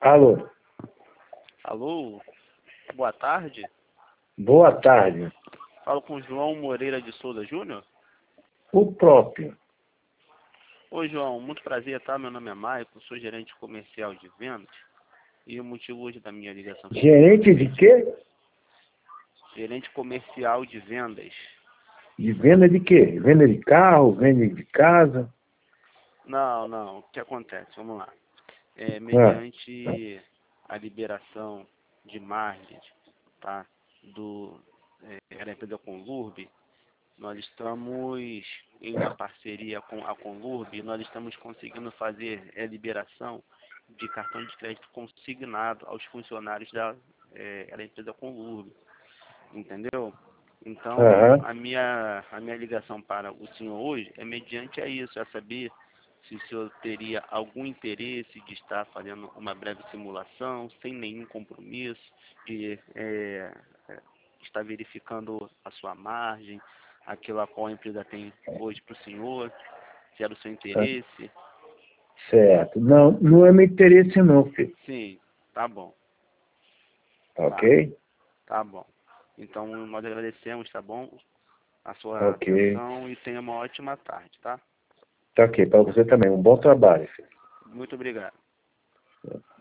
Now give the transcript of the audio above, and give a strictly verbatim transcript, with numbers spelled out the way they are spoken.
Alô, Alô, boa tarde. boa tarde. Falo com João Moreira de Souza Júnior. O próprio. Oi, João, muito prazer, tá? Meu nome é Maicon, sou gerente comercial de vendas. E o motivo hoje da minha ligação... Gerente de quê? Gerente comercial de vendas. De venda de quê? Venda de carro, venda de casa? Não, não, o que acontece? Vamos lá. É, Ah, mediante a liberação de margens, tá? Do, é, da empresa Conlurb, nós estamos em uma parceria com a Conlurb, nós estamos conseguindo fazer a liberação de cartão de crédito consignado aos funcionários da, é, da empresa Conlurb, entendeu? Então, aham. a minha, a minha ligação para o senhor hoje é mediante a isso, é saber se o senhor teria algum interesse de estar fazendo uma breve simulação, sem nenhum compromisso, de é, é, estar verificando a sua margem, aquilo a qual a empresa tem hoje para o senhor, se era o seu interesse. Certo. Não, não é meu interesse não, filho. Sim, tá bom, Tá tá, ok? tá bom. Então, nós agradecemos, tá bom, a sua Ok. atenção e tenha uma ótima tarde, tá? Tá ok. Para você também. Um bom trabalho, filho. Muito obrigado.